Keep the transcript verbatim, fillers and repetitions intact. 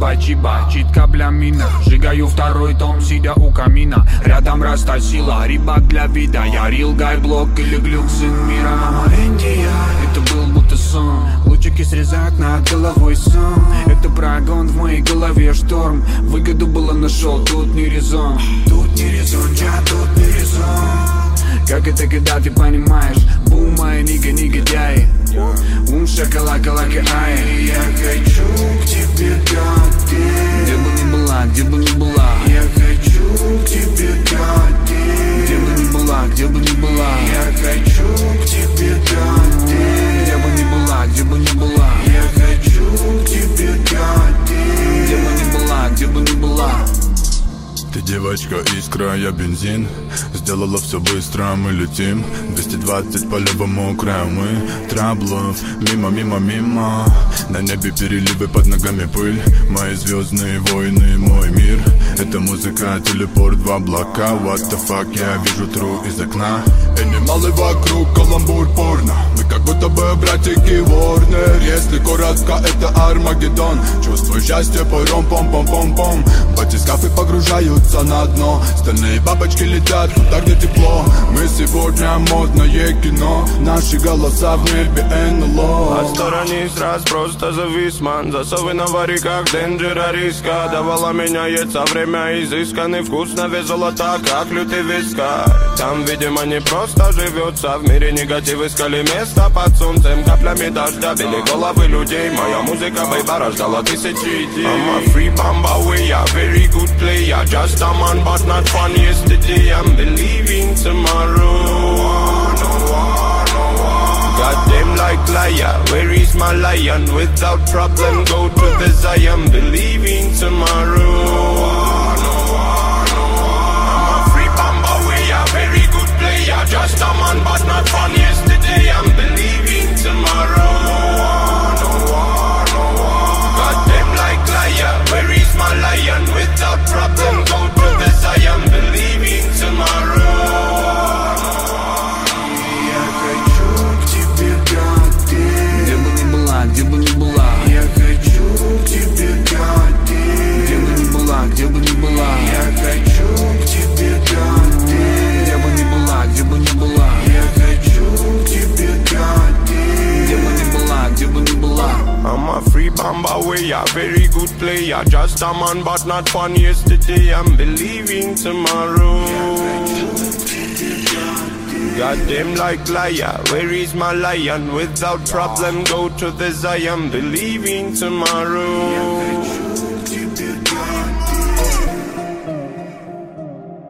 чиба-чиба, читка бля-мина. Сжигаю второй том, сидя у камина. Рядом растащила рыбак для вида. Я рил гайблок или глюк, сын мира. Мама Индия, это был будто сон. Лучики срезают над головой сон. Это прогон, в моей голове шторм. Выгоду было нашел, тут не резон. Тут не резон, я тут не резон. Как это, когда ты понимаешь? Бум, мои нига, негодяи. Ум, шакалака-лака, ай. Я хочу к тебе, годы. Где бы ни была, где бы ни была. Я хочу к тебе, годы. Где бы ни была, где бы ни была. Я хочу к тебе, годы. Где бы ни была, где бы ни была. Я хочу к тебе, годы. Где бы ни была, где бы ни была. Ты девочка искра, я бензин. Сделала все быстро, мы летим. Двести двадцать по левому краю, мы траблов. Мимо, мимо, мимо. На небе переливы, под ногами пыль. Мои звездные войны, мой мир. Это музыка, телепорт в облака. What the fuck, я вижу true из окна. Анималы вокруг, каламбур, порно. Мы как будто бы братики Ворнер. Если коротко, это Армагеддон. Чувствую счастье, пором, пом-пом-пом-пом. Батискафы погружаются на дно. Стальные бабочки летят туда, где тепло. Мы сегодня модное кино. Наши голоса в небе эн эл о. Отсторонись раз, просто завис, ман. Засовы на вариках, денджера риска. Давала меняется время, изысканный вкус на вес золота, как лютый вискарь. Там, видимо, не просто живется. В мире негатив искали место под солнцем. Каплями дождя били головы людей. Моя музыка, бейба, рождала тысячи идей. I'm a free bamba, we are very good player. Just a man, but not fun yesterday. I'm believing tomorrow. No war, no war. Goddamn like liar, where is my lion? Without problem, go to the Zion. Believing tomorrow. No war, no war. I'm a free bamba, we are very good player. Just a man, but not fun yesterday. I'm believing tomorrow. No war, no war. Goddamn like liar, where is my lion? Without problem, go to the Zion. Believing tomorrow. Я хочу к тебе, годы. Где бы ни была, где бы ни была. Я хочу к тебе, годы. Где бы ни была, где бы ни была. Я хочу к тебе, годы. Где бы ни была, где бы ни была. Я хочу к тебе, годы. Где бы ни была, где бы ни была. I'm a free bamba, we are very good player. Just a man, but not fun yesterday. I'm believing tomorrow. Goddamn like liar, where is my lion? Without problem, go to the Zion. Believing tomorrow.